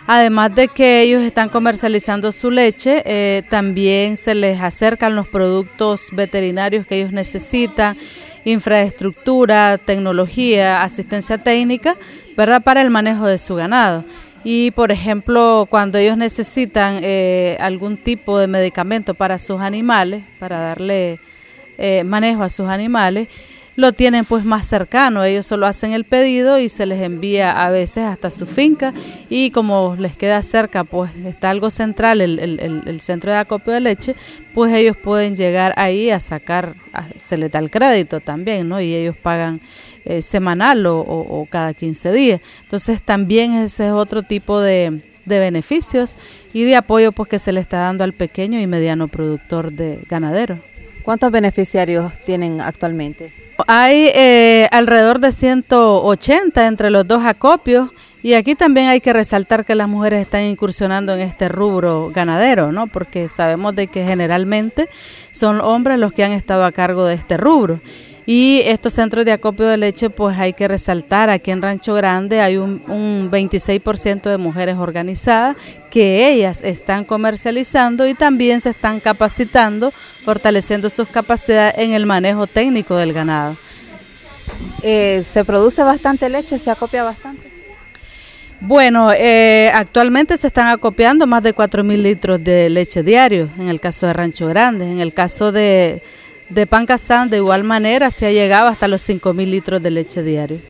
Además de que ellos están comercializando su leche, también se les acercan los productos veterinarios que ellos necesitan, infraestructura, tecnología, asistencia técnica, ¿verdad?, para el manejo de su ganado. Y por ejemplo, cuando ellos necesitan algún tipo de medicamento para sus animales, para darle manejo a sus animales, lo tienen pues más cercano. Ellos solo hacen el pedido y se les envía a veces hasta su finca, y como les queda cerca, pues está algo central, el centro de acopio de leche, pues ellos pueden llegar ahí a sacar, se les da el crédito también, ¿no? Y ellos pagan semanal o cada 15 días. Entonces también ese es otro tipo de beneficios y de apoyo pues que se le está dando al pequeño y mediano productor de ganadero. ¿Cuántos beneficiarios tienen actualmente? Hay alrededor de 180 entre los dos acopios, y aquí también hay que resaltar que las mujeres están incursionando en este rubro ganadero, ¿no? Porque sabemos de que generalmente son hombres los que han estado a cargo de este rubro. Y estos centros de acopio de leche, pues hay que resaltar, aquí en Rancho Grande hay un 26% de mujeres organizadas que ellas están comercializando y también se están capacitando, fortaleciendo sus capacidades en el manejo técnico del ganado. ¿Se produce bastante leche? ¿Se acopia bastante? Bueno, actualmente se están acopiando más de 4.000 litros de leche diario, en el caso de Rancho Grande. En el caso de Pancasán, de igual manera, se ha llegado hasta los 5.000 litros de leche diario.